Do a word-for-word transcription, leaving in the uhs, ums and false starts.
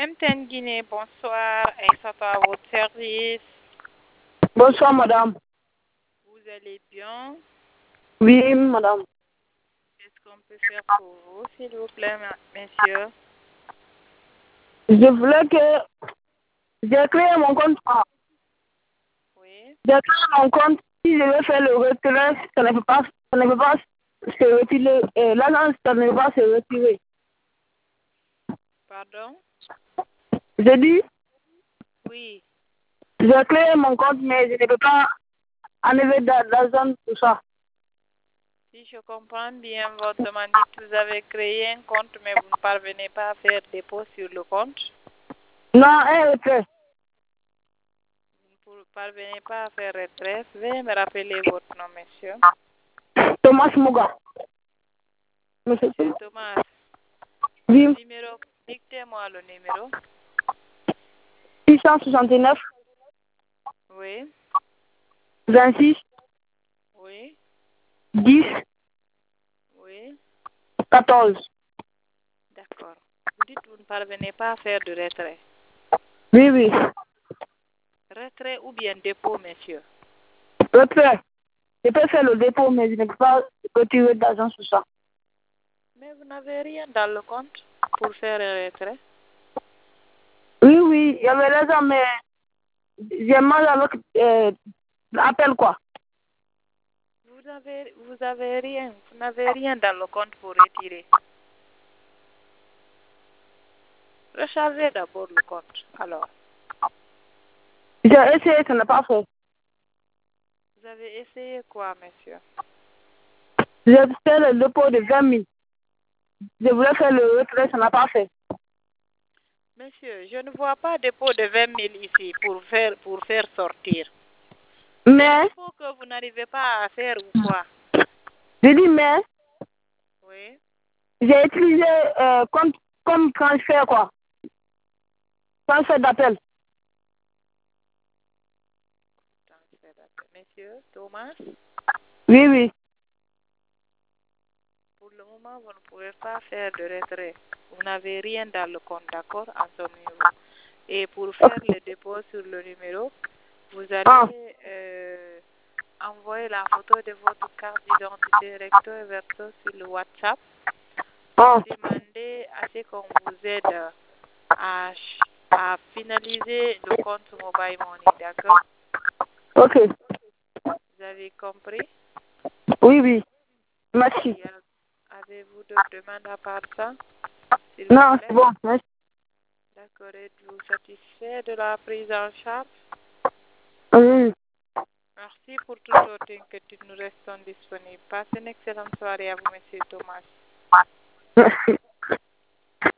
M T N Guinée, bonsoir. Aïssatou à votre service. Bonsoir, madame. Vous allez bien? Oui, madame. Qu'est-ce qu'on peut faire pour vous, s'il vous plaît, monsieur? Je voulais que j'ai créé mon compte. Oui. J'ai créé mon compte. Si je veux faire le retrait, ça ne peut pas, ça ne peut pas se retirer. Euh, L'agence, ça ne peut pas se retirer. Pardon? Je dis, Oui. j'ai créé mon compte, mais je ne peux pas enlever d'argent, tout ça. Si je comprends bien votre demande, vous avez créé un compte, mais vous ne parvenez pas à faire dépôt sur le compte. Non, un retrait. Vous ne parvenez pas à faire retrait. Veuillez me rappeler votre nom, monsieur. Thomas Mouga. Monsieur Monsieur Thomas. Oui, Numéro, dictez-moi le numéro. six cent soixante-neuf, Oui. vingt-six, Oui. dix, Oui. quatorze. D'accord. Vous dites que vous ne parvenez pas à faire de retrait. Oui, oui. Retrait ou bien dépôt, monsieur? Retrait. Je peux faire le dépôt, mais je ne peux pas retirer d'argent sur ça. Mais vous n'avez rien dans le compte pour faire un retrait? Oui, oui, il y avait raison, mais j'ai mal avec euh, l'appel, quoi. Vous avez, vous avez rien. Vous n'avez rien dans le compte pour retirer. Rechargez d'abord le compte. Alors, J'ai essayé, ça n'a pas fait. vous avez essayé quoi, monsieur? J'ai fait le dépôt de vingt mille. Je voulais faire le retrait, ça n'a pas fait. Monsieur, je ne vois pas dépôt de vingt mille ici pour faire, pour faire sortir. Mais, Il faut que vous n'arrivez pas à faire ou quoi? je dis mais, Oui. j'ai utilisé euh, comme, comme transfert, quoi. Transfert d'appel. Transfert d'appel. Monsieur Thomas, Oui, oui. pour le moment, vous ne pouvez pas faire de retrait. Vous n'avez rien dans le compte, d'accord, en ce numéro. Et pour faire Okay. le dépôt sur le numéro, vous Ah, allez euh, envoyer la photo de votre carte d'identité recto et verso sur le WhatsApp. ah, Demandez à ce qu'on vous aide à, ch- à finaliser le compte Mobile Money, d'accord? ok. Vous avez compris? Oui, oui. Merci. Et, euh, avez-vous d'autres demandes à part ça, s'il vous Non, plaît? c'est bon. Merci. D'accord, êtes-vous satisfait de la prise en charge? Oui. Merci pour toute autre inquiétude, nous restons disponibles. Passez une excellente soirée à vous, monsieur Thomas. Merci.